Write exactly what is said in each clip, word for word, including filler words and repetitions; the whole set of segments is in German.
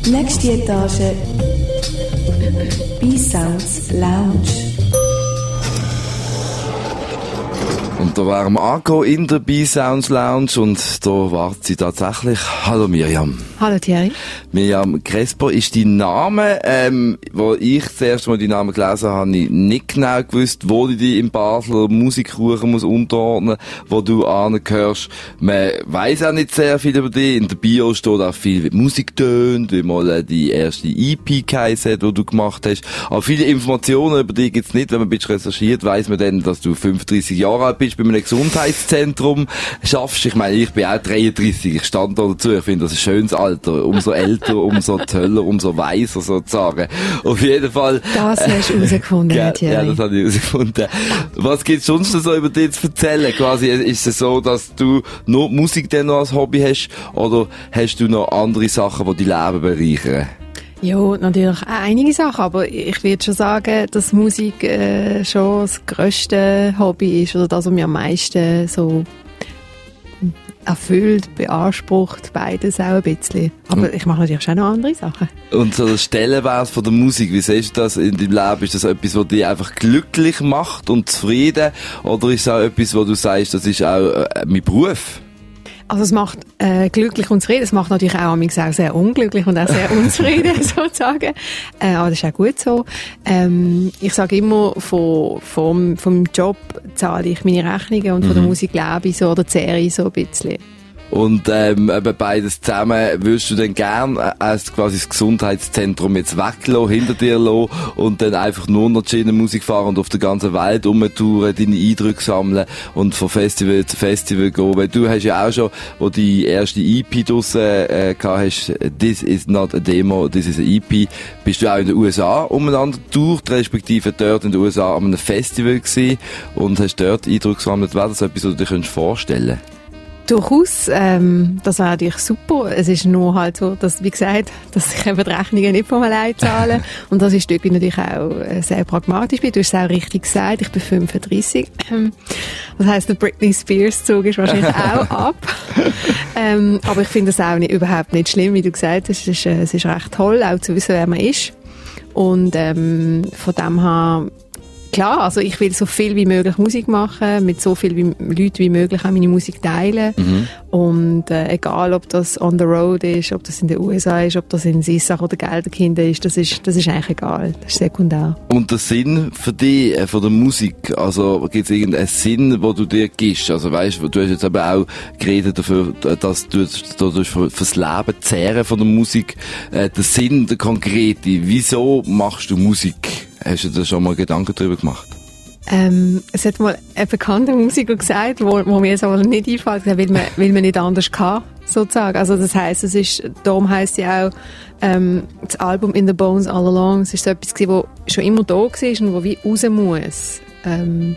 Nächste Etage. B-Sounds Lounge. Und da wären wir angekommen in der B-Sounds Lounge und da wartet sie tatsächlich. Hallo Miriam. Hallo Thierry. Miriam Crespo ist dein Name. Ähm, wo ich das erste Mal deinen Namen gelesen habe, habe ich nicht genau gewusst, wo du dich in Basel Musikkuchen muss unterordnen, wo du angehörst. Man weiss auch nicht sehr viel über dich. In der Bio steht auch viel Musik tönt, wie mal die erste E P geheißen hat, die du gemacht hast. Aber viele Informationen über dich gibt's nicht. Wenn man ein bisschen recherchiert, weiss man dann, dass du fünfunddreissig Jahre alt bist, bei einem Gesundheitszentrum schaffst. Ich meine, ich bin auch dreiunddreissig. Ich stand da dazu. Ich finde, das ist ein schönes Alter. Umso älter, umso toller, umso weiser sozusagen. Auf jeden Fall. Das hast du herausgefunden, ja, Thierry. Ja, das habe ich herausgefunden. Was gibt's sonst noch so über dich zu erzählen? Quasi, ist es so, dass du nur Musik dann noch als Hobby hast? Oder hast du noch andere Sachen, die dein Leben bereichern? Ja, natürlich auch einige Sachen, aber ich würde schon sagen, dass Musik äh, schon das grösste Hobby ist oder das, was mich am meisten so erfüllt, beansprucht, beides auch ein bisschen. Aber ich mache natürlich schon noch andere Sachen. Und so der Stellenwert von der Musik, wie siehst du das in deinem Leben? Ist das etwas, was dich einfach glücklich macht und zufrieden? Oder ist es auch etwas, wo du sagst, das ist auch äh, mein Beruf? Also es macht äh, glücklich und zufrieden. Es macht natürlich auch, auch sehr unglücklich und auch sehr unzufrieden, sozusagen. Äh, aber das ist auch gut so. Ähm, ich sage immer, von, vom, vom Job zahle ich meine Rechnungen und mhm. von der Musik lebe ich so oder zehre ich so ein bisschen. Und ähm, eben beides zusammen, würdest du dann gern als quasi das Gesundheitszentrum jetzt weglassen, hinter dir lassen und dann einfach nur noch Musik fahren und auf der ganzen Welt rumtouren, deine Eindrücke sammeln und von Festival zu Festival gehen? Weil du hast ja auch schon, wo die erste E P draussen äh, gehabt hast, «This is not a Demo, this is a E P», bist du auch in den U S A umeinander getourt, respektive dort in den U S A an einem Festival gewesen und hast dort Eindrücke gesammelt. Wäre das etwas, was du dir vorstellen könntest? Durchaus, ähm, das wäre natürlich super. Es ist nur halt so, dass, wie gesagt, dass ich eben die Rechnungen nicht von allein zahle. Und das ist dort natürlich auch sehr pragmatisch. Du hast es auch richtig gesagt, ich bin fünfunddreissig. Das heisst, der Britney Spears-Zug ist wahrscheinlich auch ab. ähm, aber ich finde es auch nicht, überhaupt nicht schlimm, wie du gesagt hast. Es ist, äh, es ist recht toll, auch zu wissen, wer man ist. Und ähm, von dem her, klar, also ich will so viel wie möglich Musik machen, mit so vielen Leuten wie möglich auch meine Musik teilen. Mhm. Und äh, egal, ob das on the road ist, ob das in den U S A ist, ob das in Sissach oder Gelderkinden ist, das ist, das ist eigentlich egal. Das ist sekundär. Und der Sinn für dich, äh, von der Musik, also gibt es irgendeinen Sinn, den du dir gibst? Also weißt, du hast jetzt aber auch geredet dafür, dass du dadurch für, fürs Leben zehren von der Musik, äh, der Sinn, der konkrete, wieso machst du Musik? Hast du da schon mal Gedanken darüber gemacht? Ähm, es hat mal ein bekannter Musiker gesagt, wo, wo mir jetzt aber nicht einfällt, weil man, weil man nicht anders kann, sozusagen. Also das heisst, es ist, darum heisst ja auch, ähm, das Album In the Bones All Along, es ist so etwas gewesen, wo schon immer da war und wo wie raus muss. Ähm,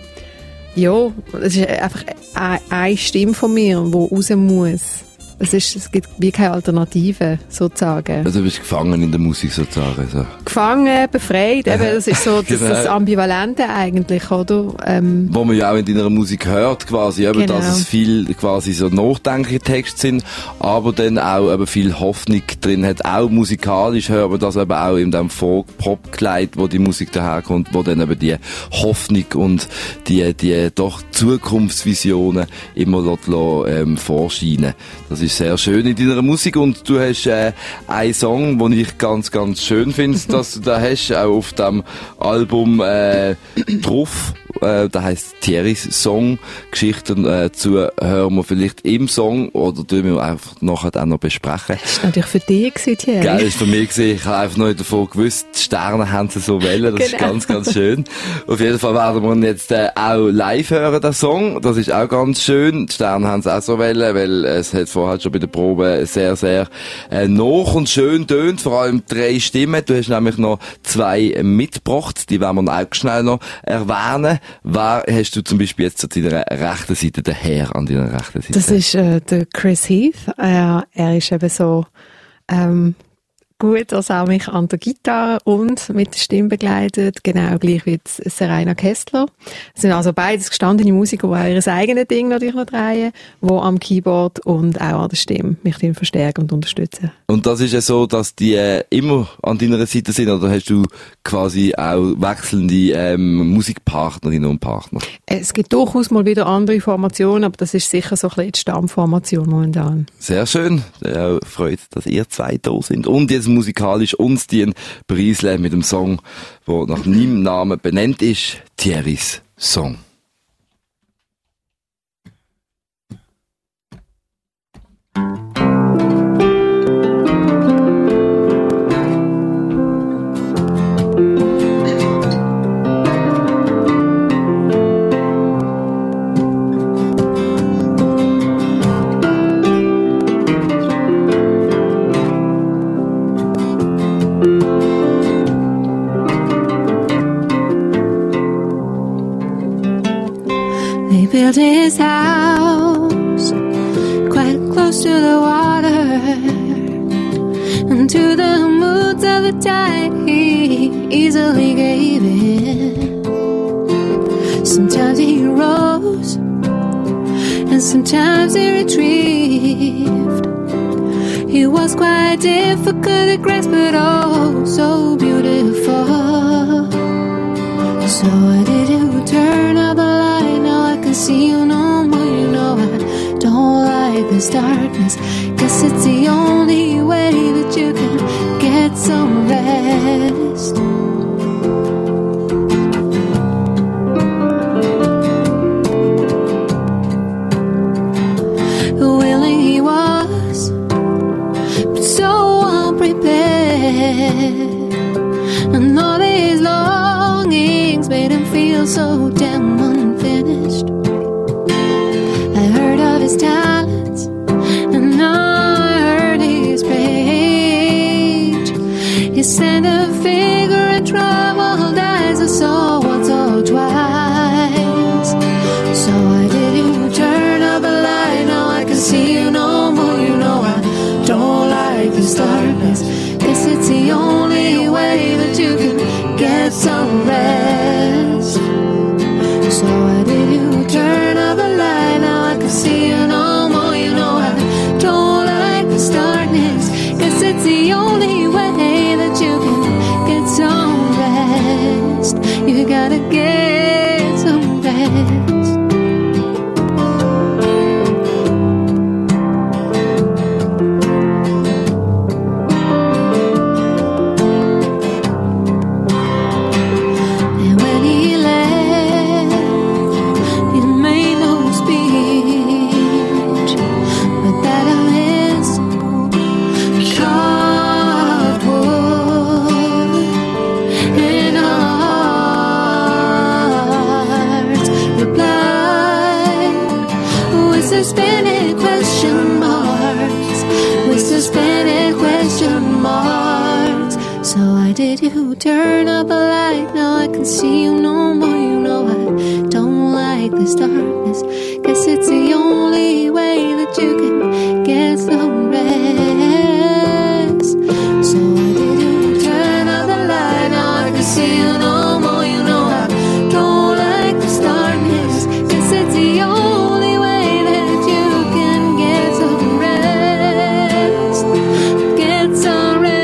ja, es ist einfach eine, eine Stimme von mir, die raus muss. Es, ist, es gibt wie keine Alternative, sozusagen. Also du bist gefangen in der Musik, sozusagen. So. Gefangen, befreit, eben, das ist so das, genau. Das Ambivalente eigentlich, oder? Ähm, Wo man ja auch in deiner Musik hört, quasi, eben, genau. Dass es viel quasi so nachdenkliche Texte sind, aber dann auch eben viel Hoffnung drin hat. Auch musikalisch hört man das eben auch in dem Folk-Pop-Kleid, wo die Musik daherkommt, wo dann eben die Hoffnung und die, die doch Zukunftsvisionen immer lässt, ähm, vorscheinen. Das ist sehr schön in deiner Musik und du hast äh, einen Song, den ich ganz, ganz schön finde, dass du da hast, auch auf dem Album äh, drauf. Äh, der heisst Thierrys Song. Geschichten äh, zu hören wir vielleicht im Song oder tun wir einfach nachher auch noch besprechen. Das war natürlich für dich, Thierry. Geil, das war für mich. Ich habe einfach noch nicht davon gewusst, die Sterne haben sie so wählen. Das genau. Ist ganz, ganz schön. Auf jeden Fall werden wir ihn jetzt äh, auch live hören, den Song. Das ist auch ganz schön. Die Sterne haben sie auch so wählen, weil es hat vorher schon bei der Probe sehr, sehr äh, noch und schön tönt. Vor allem drei Stimmen. Du hast nämlich noch zwei mitgebracht. Die werden wir auch schnell noch erwähnen. Wer hast du zum Beispiel jetzt zu deiner rechten Seite, der Herr an deiner rechten Seite? Das ist äh, der Chris Heath. Äh, er ist eben so ähm, gut, als er mich an der Gitarre und mit der Stimme begleitet, genau gleich wie Serena Kessler. Es sind also beides gestandene Musiker, die ihr eigenes Ding natürlich noch drehen, die am Keyboard und auch an der Stimme mich dann verstärken und unterstützen. Und das ist ja so, dass die äh, immer an deiner Seite sind, oder hast du quasi auch wechselnde ähm, Musikpartnerinnen und Partner? Es gibt durchaus mal wieder andere Formationen, aber das ist sicher so ein bisschen die Stammformation momentan. Sehr schön. Ja, freut, dass ihr zwei da sind. Und jetzt musikalisch uns die Preisle mit dem Song, der nach meinem Namen benannt ist, Thierrys Song. Built his house quite close to the water, and to the moods of the tide he easily gave in. Sometimes he rose and sometimes he retrieved. He was quite difficult to grasp, but oh so beautiful. So why did you turn up the light? Now I can see you no more. You know I don't like this darkness. Guess it's the only way that you can get some rest. Willing he was, but so unprepared. And all these longings made him feel so damn unfinished. I heard of his talents, and I heard his page. He sent a figure in troubled eyes I saw once or twice. So why did you turn up a light? Now I can see you no more. You know I don't like this darkness. Guess it's the only way that you can get some rest. So why did you turn up the light? Now I can see you no more. You know I don't like this darkness. Guess it's the only way that you can get some rest. You gotta get some rest. Did you turn up a light? Now I can see you no more. You know I don't like this darkness. Guess it's the only way that you can get some rest. So why did you turn up the light? Now I can see you no more. You know I don't like this darkness. Guess it's the only way that you can get some rest. Get some rest.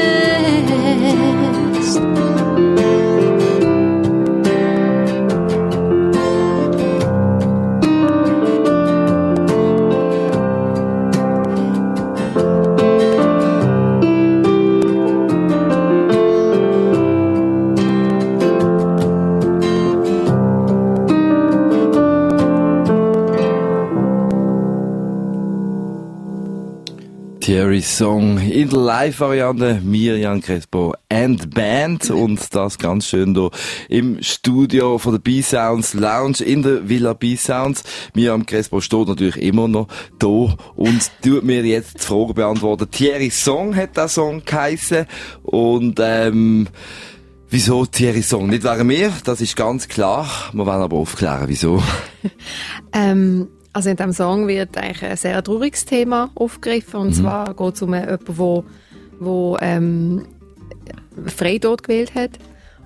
Thierrys Song in der Live-Variante, Mirjam Crespo and Band, und das ganz schön hier im Studio von der B-Sounds Lounge in der Villa B-Sounds. Mirjam Crespo steht natürlich immer noch da und tut mir jetzt die Frage beantworten. Thierrys Song hat der Song geheissen, und ähm, wieso Thierrys Song? Nicht wegen mir, das ist ganz klar. Wir wollen aber aufklären, wieso. ähm Also in diesem Song wird eigentlich ein sehr trauriges Thema aufgegriffen, und mhm. zwar geht es um jemanden, wo, wo ähm, Freitod gewählt hat.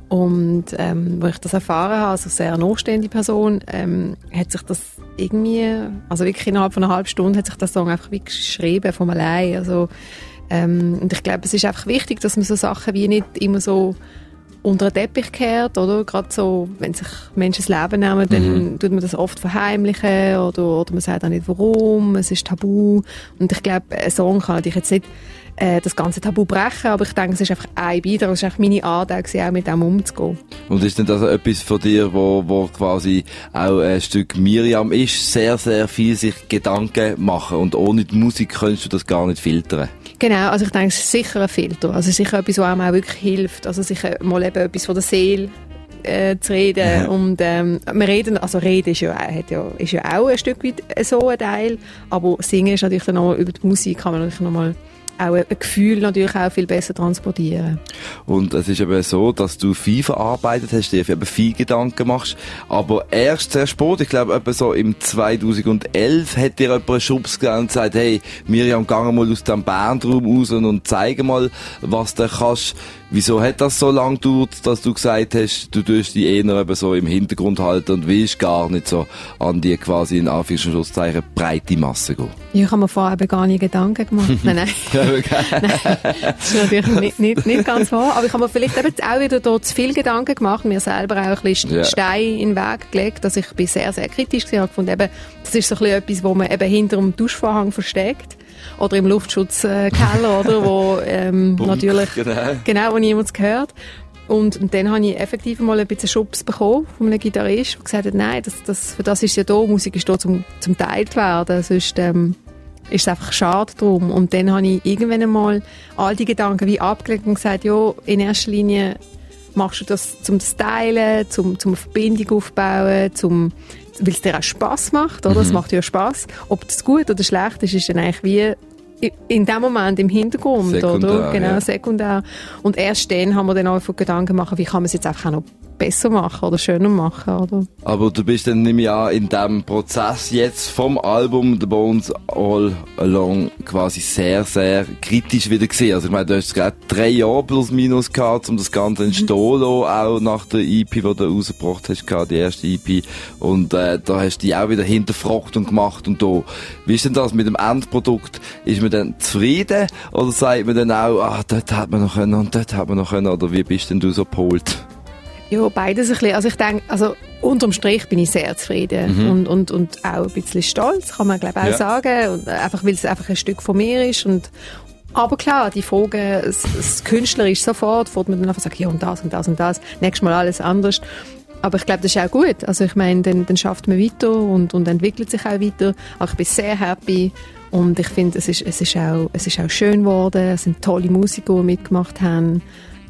Und ähm, wo ich das erfahren habe, also sehr nachstehende Person, ähm, hat sich das irgendwie, also wirklich innerhalb von einer halben Stunde hat sich der Song einfach wie geschrieben von allein. Also, ähm, und ich glaube, es ist einfach wichtig, dass man so Sachen wie nicht immer so unter den Teppich kehrt, oder? Gerade so, wenn sich Menschen das Leben nehmen, dann mhm. tut man das oft verheimlichen oder, oder man sagt auch nicht warum, es ist tabu. Und ich glaube, ein Song kann natürlich jetzt nicht äh, das ganze Tabu brechen, aber ich denke, es ist einfach ein Beitrag, es ist einfach meine Art, auch mit dem umzugehen. Und ist denn das etwas von dir, wo, wo quasi auch ein Stück Miriam ist, sehr, sehr viel sich Gedanken machen und ohne die Musik kannst du das gar nicht filtern? Genau, also ich denke, es ist sicher ein Filter. Also sicher etwas, was einem auch wirklich hilft. Also sicher mal eben etwas von der Seele äh, zu reden. Mhm. Und ähm, wir reden, also reden ist ja, hat ja, ist ja auch ein Stück weit so ein Teil. Aber singen ist natürlich dann noch, über die Musik kann man natürlich noch mal auch ein Gefühl natürlich auch viel besser transportieren. Und es ist eben so, dass du viel verarbeitet hast, dir eben viel Gedanken machst, aber erst sehr spät, ich glaube etwa so im zweitausendelf hat dir jemand einen Schubs gegeben und gesagt, hey Miriam, geh mal aus dem Bandraum raus und zeige mal, was du kannst. Wieso hat das so lange gedauert, dass du gesagt hast, du tust die eher eben so im Hintergrund halten und willst gar nicht so an die quasi in Anführungszeichen breite Masse gehen? Ja, ich habe mir vorher eben gar nie Gedanken gemacht. Nein, nein. Nein, das ist natürlich nicht, nicht, nicht ganz wahr. Aber ich habe mir vielleicht eben auch wieder dort zu viel Gedanken gemacht, mir selber auch ein bisschen yeah. Steine in den Weg gelegt. Also ich bin sehr, sehr kritisch gewesen. Ich habe gefunden, eben, das ist so ein bisschen etwas, wo man eben hinter dem Duschvorhang versteckt. Oder im Luftschutzkeller, äh, oder, wo ähm, natürlich, genau. genau, wo niemand gehört. Und, und dann habe ich effektiv mal ein bisschen Schubs bekommen von einem Gitarrist, der gesagt hat, nein, das, das, für das ist ja da, Musik ist da zum, zum teilt werden, sonst ähm, ist es einfach schade drum. Und dann habe ich irgendwann einmal all die Gedanken wie abgelegt und gesagt, ja, in erster Linie machst du das zum Stylen, zum, zum Verbindung aufbauen, zum, weil es dir auch Spass macht, oder? Es mhm. macht ja Spass. Ob das gut oder schlecht ist, ist dann eigentlich wie in dem Moment im Hintergrund, sekundär, oder? Genau, ja. sekundär. Und erst dann haben wir dann auch Gedanken machen, wie kann man es jetzt einfach auch noch besser machen oder schöner machen, oder? Aber du bist dann nicht mehr in diesem Prozess jetzt vom Album The Bones All Along quasi sehr, sehr kritisch wieder gesehen. Also ich meine, du hast gerade drei Jahre plus minus gehabt, um das Ganze entstehen zu lassen, auch nach der E P, die du rausgebracht hast, die erste E P. Und äh, da hast du dich auch wieder hinterfragt und gemacht und da. Wie ist denn das mit dem Endprodukt? Ist man dann zufrieden oder sagt man dann auch, ah, dort hat man noch können und dort hat man noch können, oder wie bist denn du so gepolt? Ja, beides ein bisschen. Also ich denke, also unterm Strich bin ich sehr zufrieden mhm. und, und, und auch ein bisschen stolz, kann man glaube ich auch ja. sagen. Und einfach, weil es einfach ein Stück von mir ist. Und, aber klar, die Frage, das, das künstlerisch sofort, fährt man dann einfach sagen, ja und das und das und das, nächstes Mal alles anders. Aber ich glaube, das ist auch gut. Also ich meine, dann, dann schafft man weiter und, und entwickelt sich auch weiter. Aber ich bin sehr happy. Und ich finde, es ist, es ist auch, es ist auch schön geworden. Es sind tolle Musiker, die mitgemacht haben.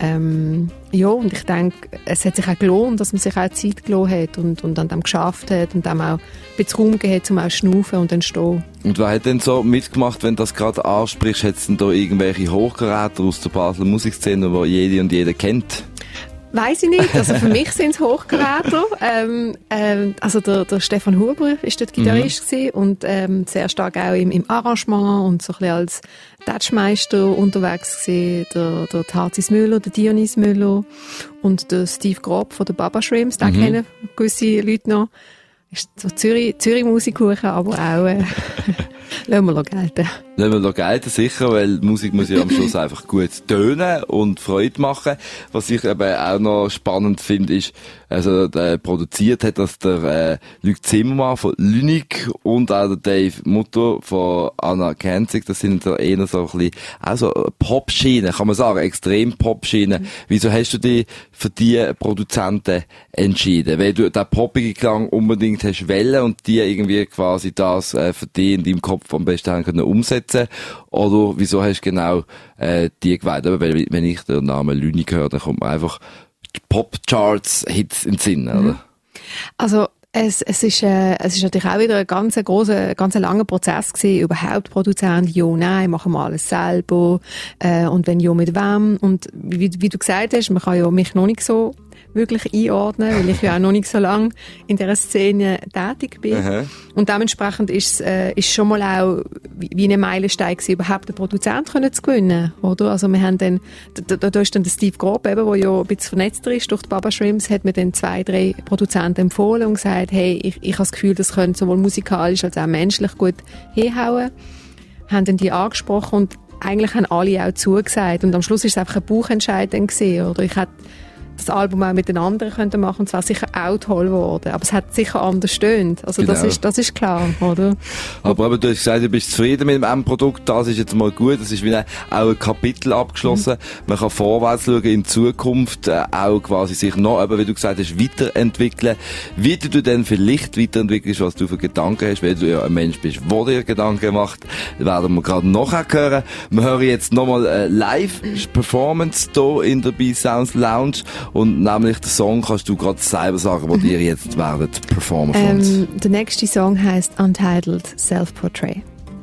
Ähm, ja, und ich denke, es hat sich auch gelohnt, dass man sich auch Zeit gelassen hat und, und an dem geschafft hat und dem auch ein bisschen Raum gegeben hat, um auch schnaufen und entstehen. Und wer hat denn so mitgemacht, wenn du das gerade ansprichst? Hat es denn da irgendwelche Hochkaräter aus der Basler Musikszene, die jede und jeder kennt? Weiss ich nicht. Also für mich sind es Hochkaräter. Ähm, ähm, also der, der Stefan Huber ist dort Gitarrist mhm. und ähm, sehr stark auch im, im Arrangement und so ein bisschen als Touchmeister unterwegs gewesen. Der, der Tarzis Müller, der Dionys Müller und der Steve Grob von der Baba Shrimps. Den mhm. kennen gewisse Leute noch. Ist so Zürich, Zürich Musikkuchen, aber auch äh, lassen wir gelten. Lassen wir gelten, sicher, weil Musik muss ja am Schluss einfach gut tönen und Freude machen. Was ich eben auch noch spannend finde, ist, also äh, produziert hat das der äh, Luc Zimmermann von Lünig und auch der Dave Mutter von Anna Kenzig. Das sind so eher so ein bisschen, auch so Pop-Schienen, kann man sagen, extrem Pop-Schienen. Mhm. Wieso hast du dich für die Produzenten entschieden? Weil du den poppigen Klang unbedingt hast wollen und die irgendwie quasi das äh, für dich in deinem Kopf am besten haben können umsetzen? Oder wieso hast du genau äh, die gewählt? Weil wenn ich den Namen Lünig höre, dann kommt man einfach Pop-Charts-Hits in den Sinn, oder? Mhm. Also es, es, ist, äh, es ist natürlich auch wieder ein ganz grosser, ganz langer Prozess gewesen, überhaupt Produzent, ja, nein, machen wir alles selber, äh, und wenn ja, mit wem? Und wie, wie du gesagt hast, man kann ja mich noch nicht so wirklich einordnen, weil ich ja auch noch nicht so lange in dieser Szene tätig bin. Aha. Und dementsprechend ist es äh, ist schon mal auch wie, wie ein Meilenstein gewesen, überhaupt den Produzent können zu gewinnen, oder? Also wir haben dann, da, da, da ist dann der Steve Grob, eben, der ja ein bisschen vernetzter ist durch die Baba Shrimps, hat mir dann zwei, drei Produzenten empfohlen und gesagt, hey, ich, ich habe das Gefühl, das könnte sowohl musikalisch als auch menschlich gut hinhauen. Haben dann die angesprochen und eigentlich haben alle auch zugesagt. Und am Schluss ist es einfach ein Bauchentscheid dann gewesen, oder? Ich hätte das Album auch mit den anderen können machen, und es wäre sicher auch toll geworden. Aber es hat sicher anders stöhnt. Also Genau. das ist, das ist klar, oder? Aber, aber du hast gesagt, du bist zufrieden mit dem Endprodukt. Das ist jetzt mal gut. Das ist wie ein, auch ein Kapitel abgeschlossen. Mhm. Man kann vorwärts schauen in Zukunft, äh, auch quasi sich noch, eben, wie du gesagt hast, weiterentwickeln. Wie du denn vielleicht weiterentwickelst, was du für Gedanken hast, weil du ja ein Mensch bist, der dir Gedanken macht, werden wir gerade nachher hören. Wir hören jetzt nochmal äh, Live-Performance hier in der B-Sounds Lounge. Und nämlich den Song kannst du gerade selber sagen, den ihr jetzt werdet performen von uns. Ähm, der nächste Song heisst Untitled Self-Portrait.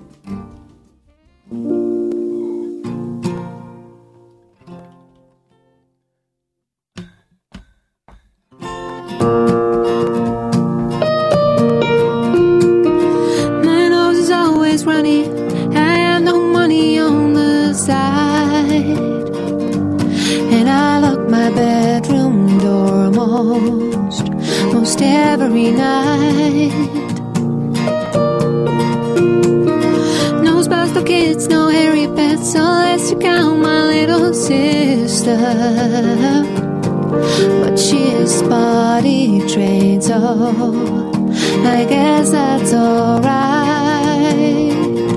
My nose is always runny. I have no money on the side. And I lock my bedroom door most, most every night. No spouse, no kids, no hairy pets, unless you count my little sister. But she is body trained, so I guess that's alright.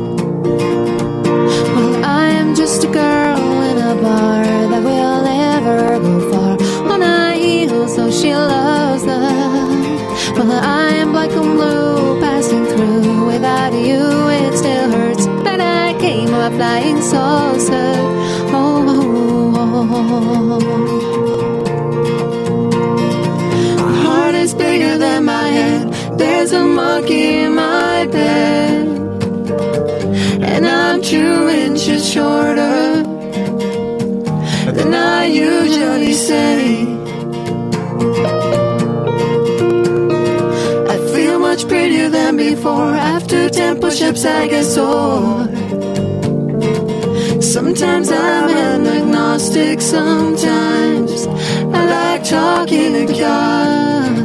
Well, I am just a girl in a bar that will never go far. On high heels, so she loves them. Well, I am black and blue, passing through. Without you, it still hurts that I came a flying saucer. Oh, oh, oh. My heart is bigger than my head. There's a monkey in my bed, and I'm two inches shorter than I usually say. I feel much prettier than before. After ten push-ups I get sore. Sometimes I'm an agnostic, sometimes I like talking to God.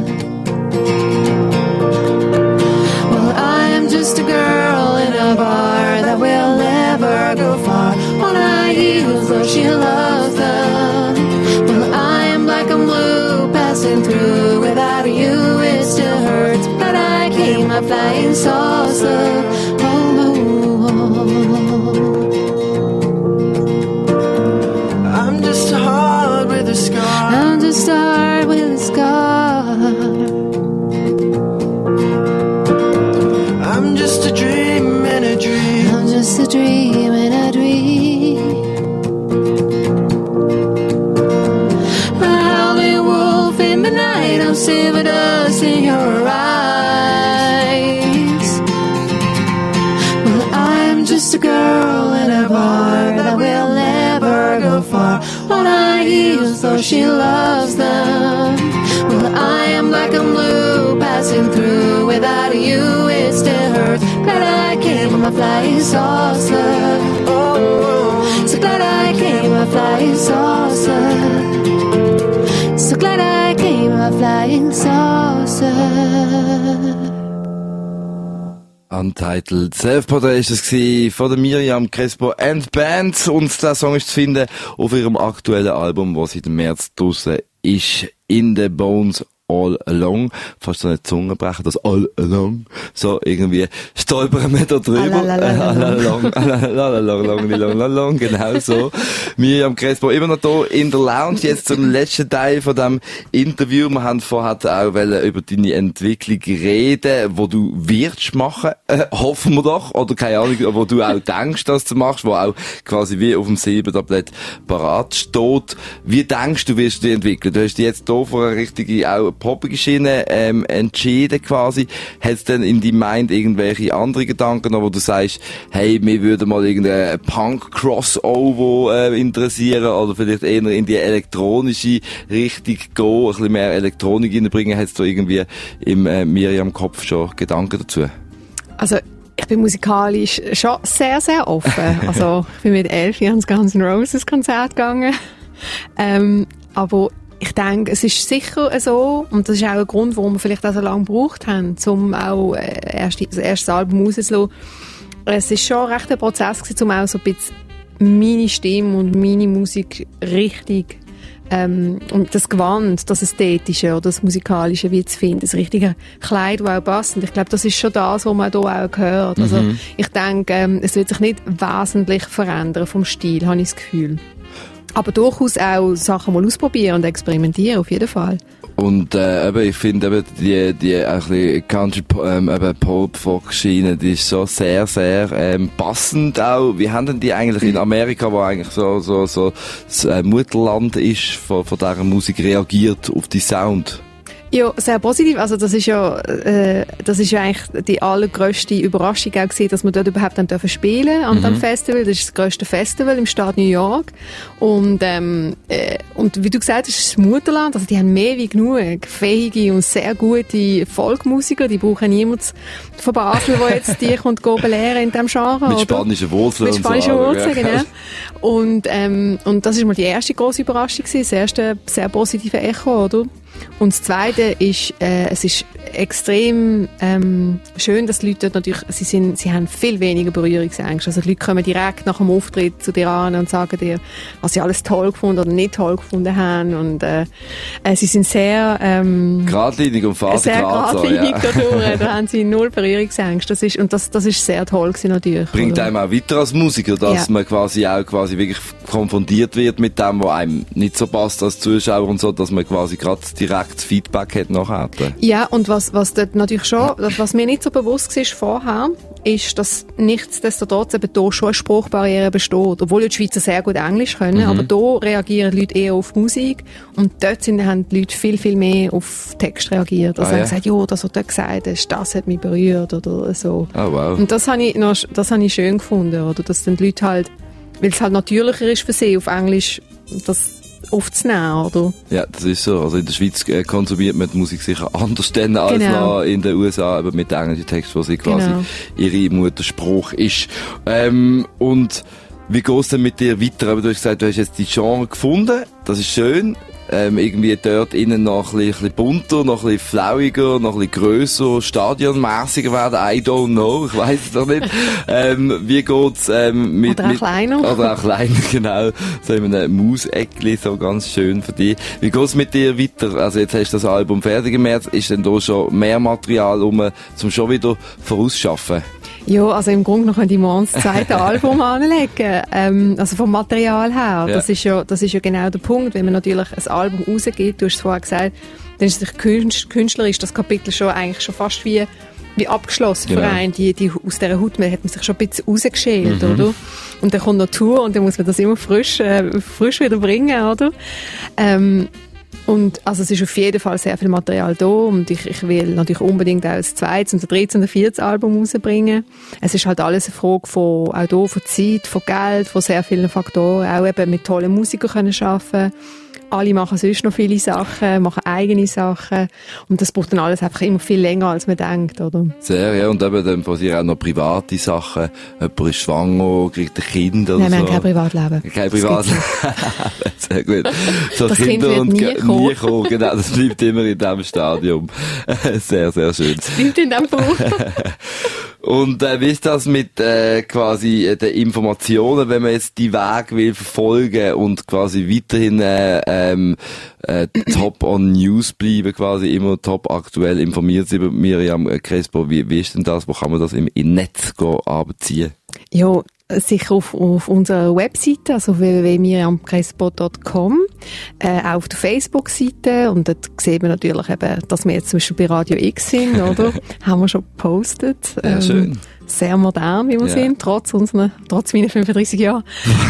Well, I am just a girl in a bar that will never go far. On high heels, though she loves them. Well, I am black and blue, passing through. Without you, it still hurts, but I came a flying saucer. Oh, oh, oh. I'm just a heart with a scar. I'm just a heart with a scar. I'm just a dream in a dream. I'm just a dream in a dream. A howling wolf in the night, I'm silver dust in your eyes. Well, I'm just a girl in a bar that will never go far. On high heels, though she loves them. Well, I am black and blue, passing through. Without you, it still hurts. Glad I came on my flying saucer. Oh, so glad I came on my flying saucer. So glad I came on my flying saucer. Untitled Self-Portrait ist es gewesen von der Miriam Crespo and Band, und der Song ist zu finden auf ihrem aktuellen Album, das seit dem März draussen ist, In the Bones All Along. Fast so eine Zunge brechen, das All Along. So, irgendwie stolpern wir da drüber. Along, genau so. Miriam Crespo immer noch hier in der Lounge, jetzt zum letzten Teil von diesem Interview. Wir haben vorher auch über deine Entwicklung reden, wo du wirst machen, äh, hoffen wir doch, oder keine Ahnung, wo du auch denkst, dass du machst, wo auch quasi wie auf dem Silbertablett parat steht. Wie denkst du, wirst du dich entwickeln? Du hast dich jetzt hier vor eine richtige auch poppige Schiene ähm, entschieden quasi. Hat es denn in deinem Mind irgendwelche andere Gedanken, wo du sagst, hey, mir würde mal irgendein Punk-Crossover äh, interessieren oder vielleicht eher in die elektronische Richtung gehen, ein bisschen mehr Elektronik reinbringen? Hat es da irgendwie im äh, Miriam Kopf schon Gedanken dazu? Also, ich bin musikalisch schon sehr, sehr offen. Also, ich bin mit elf Jahren ins Guns N' Roses Konzert gegangen. Ähm, aber ich denke, es ist sicher so, und das ist auch ein Grund, warum wir vielleicht auch so lange gebraucht haben, um auch äh, erst, das erste Album rauszulassen. Es ist schon recht ein Prozess gewesen, um auch so ein bisschen meine Stimme und meine Musik richtig Ähm, und das Gewand, das Ästhetische oder das Musikalische wie zu finden, das richtige Kleid, das auch passt. Und ich glaube, das ist schon das, was man hier auch hört. Also, Mhm. ich denke, ähm, es wird sich nicht wesentlich verändern vom Stil, habe ich das Gefühl. Aber durchaus auch Sachen mal ausprobieren und experimentieren, auf jeden Fall. Und äh, eben, ich finde eben die, die ein bisschen Country ähm, eben Pop-Folk-Schiene, die ist so sehr, sehr ähm, passend auch. Wie haben denn die eigentlich in Amerika, wo eigentlich so so so das äh, Mutterland ist von, von dieser Musik, reagiert auf die Sound? Ja, sehr positiv. Also das ist ja, äh, das ist ja eigentlich die allergrösste Überraschung auch gewesen, dass wir dort überhaupt dann dürfen spielen an mhm. dem Festival. Das ist das grösste Festival im Staat New York. Und, ähm, äh, und wie du gesagt hast, ist das Mutterland. Also die haben mehr wie genug fähige und sehr gute Folkmusiker. Die brauchen niemanden von Basel, der jetzt die kommt belehren in diesem Genre. Mit oder? spanischen Wurzeln Mit und so. spanischen Wurzeln, Ja. genau. Und, ähm, und das ist mal die erste grosse Überraschung gewesen. Das erste sehr positive Echo, oder? Und das Zweite ist, äh, es ist extrem ähm, schön, dass die Leute dort natürlich, sie, sind, sie haben viel weniger Berührungsängste. Also die Leute kommen direkt nach dem Auftritt zu dir an und sagen dir, was sie alles toll gefunden oder nicht toll gefunden haben. Und äh, äh, sie sind sehr ähm, geradlinig und fahren sehr gerade so, geradlinig ja. dadurch. Da haben sie null Berührungsängste. Das ist, und das, das ist sehr toll gewesen natürlich. Bringt oder? einem auch weiter als Musiker, dass Ja. man quasi auch quasi wirklich konfrontiert wird mit dem, was einem nicht so passt als Zuschauer und so, dass man quasi gerade direkt Feedback hat nachher. Ja, und was, was dort natürlich schon, was mir nicht so bewusst war vorher, ist, dass nichtsdestotrotz eben hier schon eine Sprachbarriere besteht. Obwohl ja die Schweizer sehr gut Englisch können, Mhm. aber hier reagieren die Leute eher auf Musik und dort sind, haben die Leute viel, viel mehr auf Text reagiert. Also Ah, haben ja. gesagt, ja, das, was du dort gesagt hast, das hat mich berührt oder so. Oh wow. Und das habe ich, noch, das habe ich schön gefunden, oder? Dass dann die Leute halt, weil es halt natürlicher ist für sie, auf Englisch das aufzunehmen, oder? Ja, das ist so. Also in der Schweiz äh, konsumiert man die Musik sicher anders denn als Genau. noch in den U S A, aber mit englischen Text, wo sie quasi Genau. ihre Muttersprache ist. Ähm, und wie geht's denn mit dir weiter? Aber du hast gesagt, du hast jetzt die Genre gefunden. Das ist schön. Ähm, irgendwie dort innen noch ein bisschen, ein bisschen bunter, noch ein bisschen flauiger, noch ein bisschen grösser, stadionmässiger werden. I don't know. Ich weiss es doch nicht. ähm, wie geht's, ähm, mit, Oder auch mit, kleiner. Oder auch kleiner, genau. So in einem Mauseckli, so ganz schön für dich. Wie geht's mit dir weiter? Also jetzt hast du das Album fertig im März. Ist denn da schon mehr Material, um zum schon wieder vorausschaffen? Ja, also im Grunde noch könnte ich morgen das zweite Album anlegen. Ähm, also vom Material her. Ja. Das ist ja, das ist ja genau der Punkt. Wenn man natürlich ein Album rausgibt, du hast es vorher gesagt, dann ist sich künst- künstlerisch das Kapitel schon eigentlich schon fast wie, wie abgeschlossen Genau. für einen. Die, die, aus dieser Haut man, hat man sich schon ein bisschen rausgeschält, Mhm. oder? Und dann kommt noch Tour und dann muss man das immer frisch, äh, frisch wieder bringen, oder? Ähm, Und also es ist auf jeden Fall sehr viel Material da und ich, ich will natürlich unbedingt auch das zweite, und das dritte und das vierte Album rausbringen. Es ist halt alles eine Frage von, auch hier, von Zeit, von Geld, von sehr vielen Faktoren, auch eben mit tollen Musikern können arbeiten. Alle machen sonst noch viele Sachen, machen eigene Sachen und das braucht dann alles einfach immer viel länger, als man denkt, oder? Sehr, ja. Und eben dann passieren auch noch private Sachen. Jemand ist schwanger, kriegt ein Kind oder Nein, wir so. haben kein Privatleben. Kein Das gibt's Privatleben. Sehr gut. So Das Kind Kinder wird und nie Ge- kommen. nie kommen. Genau, das bleibt immer in diesem Stadium. Sehr, sehr schön. Bleibt in diesem Buch. Und äh, wie ist das mit äh, quasi äh, den Informationen, wenn man jetzt die Weg will verfolgen und quasi weiterhin äh, ähm, äh, top on News bleiben, quasi immer top aktuell informiert sein über Miriam Crespo. Wie, wie ist denn das? Wo kann man das im, im Netz go abziehen? Ja, sicher auf, auf unserer Webseite, also w w w punkt miriam crespo punkt com, äh, auch auf der Facebook-Seite und dort sieht man natürlich eben, dass wir jetzt zum Beispiel bei Radio X sind, oder? Haben wir schon gepostet. Ja, schön. sehr modern, wie wir Ja. sind, trotz unserer, trotz meiner fünfunddreissig Jahre.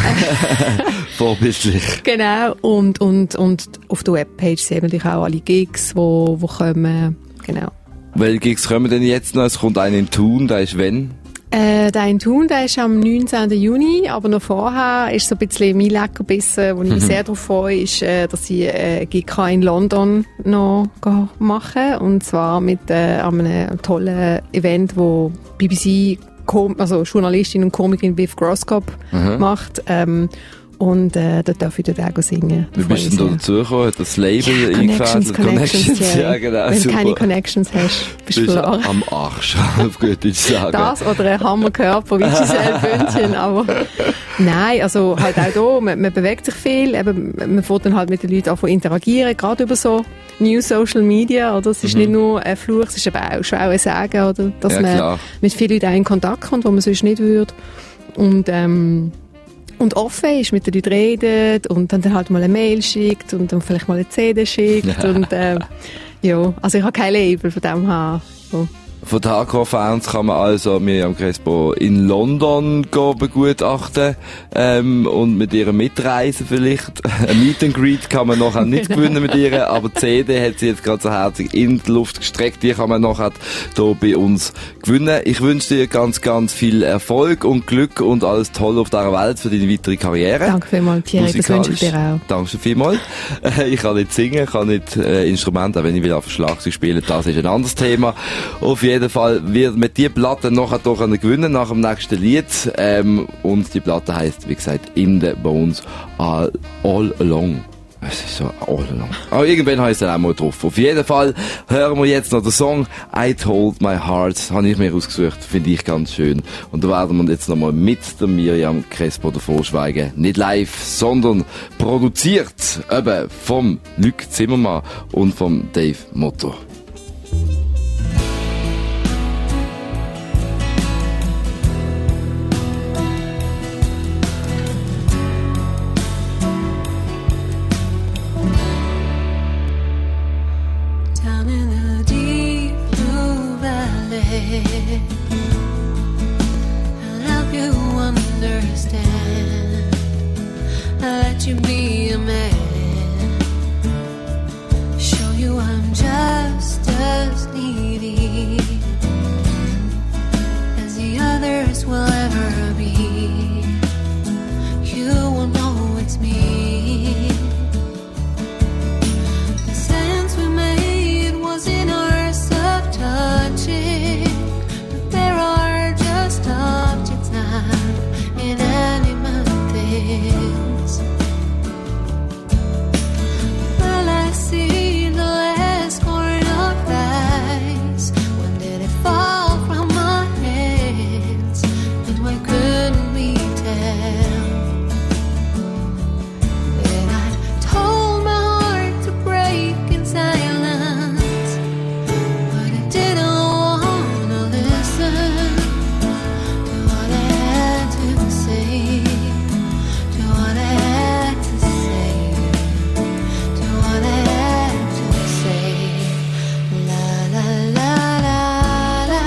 Vorbildlich. Genau. Und, und, und auf der Webpage sehen wir natürlich auch alle Gigs, wo, wo kommen. Genau. Welche Gigs kommen denn jetzt noch? Es kommt einer in Thun, der ist wenn? Äh, der in Thun, der ist am neunzehnten Juni, aber noch vorher ist so ein bisschen mein Leckerbissen, wo ich mich sehr darauf freue, ist, äh, dass ich äh, Gig in London noch machen, und zwar mit äh, einem tollen Event, wo B B C, Com- also Journalistin und Komikerin Viv Groskop Mhm. macht, ähm, und äh, da darf ich dort auch singen. Wie Freue bist mich du denn da sehr. dazugekommen? Hat das Label Ja, Connections, eingefädelt? Connections, ja, Jerry. genau, Wenn du super. keine Connections hast, bist Du du bist verloren. am Arsch, auf gut Deutsch sagen. Das oder ein Hammerkörper wie Giselle Bündchen, aber nein, also halt auch da, man, man bewegt sich viel, eben, man fährt dann halt mit den Leuten an zu interagieren, gerade über so New Social Media, oder? Es ist Mhm. nicht nur ein Fluch, es ist eben auch schwer ein Sagen, oder? Dass Ja, man klar. mit vielen Leuten auch in Kontakt kommt, wo man sonst nicht würde. Und, ähm, und offen ist, mit den Leuten redet und dann, dann halt mal eine Mail schickt und dann vielleicht mal eine C D schickt und, ähm, ja, also ich habe kein Label von dem her. So. Von den Hardcore-Fans kann man also Miriam Crespo in London gehen begutachten ähm, und mit ihr mitreisen vielleicht. Ein Meet and Greet kann man nachher nicht gewinnen mit ihr, aber die C D hat sie jetzt gerade so herzig in die Luft gestreckt. Die kann man nachher hier bei uns gewinnen. Ich wünsche dir ganz, ganz viel Erfolg und Glück und alles Tolle auf dieser Welt für deine weitere Karriere. Danke vielmals, Thierry, das wünsche ich dir auch. Danke vielmals. Äh, Ich kann nicht singen, kann nicht äh, Instrumente, auch wenn ich will auf Schlagzeug spielen, das ist ein anderes Thema. Auf jeden Fall wird mit die Platte nachher doch gewinnen nach dem nächsten Lied. Ähm, und die Platte heisst, wie gesagt, In the Bones All, all Along. Es ist so all along. Aber irgendwann heisst er auch mal drauf. Auf jeden Fall hören wir jetzt noch den Song I Told My Heart. Habe ich mir ausgesucht, finde ich ganz schön. Und da werden wir jetzt nochmal mit der Miriam Crespo davor schweigen. Nicht live, sondern produziert eben vom Luc Zimmermann und vom Dave Motto. Down in the deep blue valley, I'll help you understand. I'll let you be a man, show you I'm just as needy as the others will ever be. You will know it's me. The sense we made was in our soft touching, but there are just objects now, inanimate things. Well, I see the last corn of ice. When did it fall from my hands? And why couldn't we tell? Then I told my heart to break in silence, but it didn't wanna listen to what I had to say, to what I had to say, to what I had to say. La la la la la,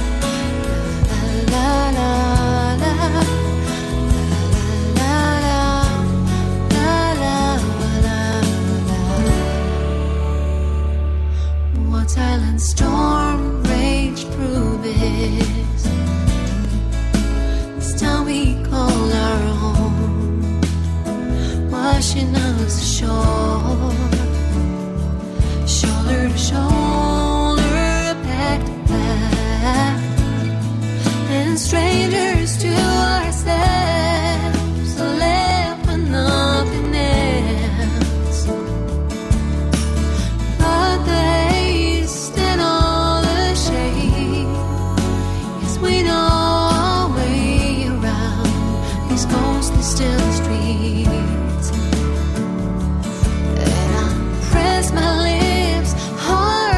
la la la la, la la la. What silent storm raged through this? This town we call our home, washing us ashore, shoulder to shoulder, back to back, and strangers to ourselves, left with nothing else but the haste and all the shade. Yes, we know our way around these ghostly still streets. And I press my lips hard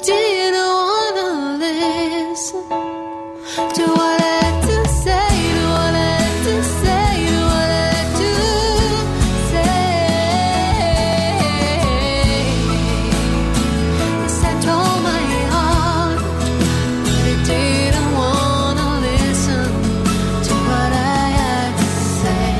didn't wanna listen to what I had to say, to what I had to say, to what I had to say. Yes, I told my heart that it didn't wanna listen to what I had to say.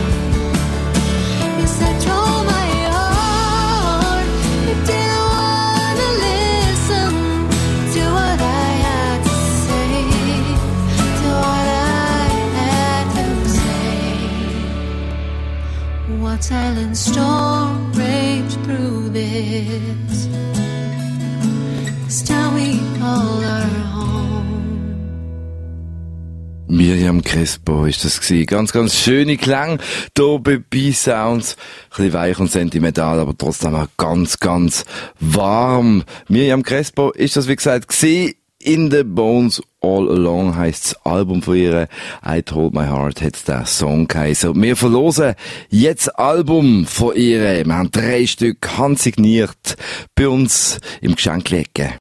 Yes, I told my heart it didn't wanna listen to what I had to say, to what I had to say. What silent storm raged through this? This town we call our home. Miriam Crespo ist das gewesen. Ganz, ganz schöne Klang hier bei B-Sounds. Ein bisschen weich und sentimental, aber trotzdem auch ganz, ganz warm. Miriam Crespo ist das, wie gesagt, gewesen. In the Bones All Along heisst das Album von ihr. I Told My Heart hat der Song geheißen. Wir verlosen jetzt das Album von ihr. Wir haben drei Stück handsigniert bei uns im Geschenklecke.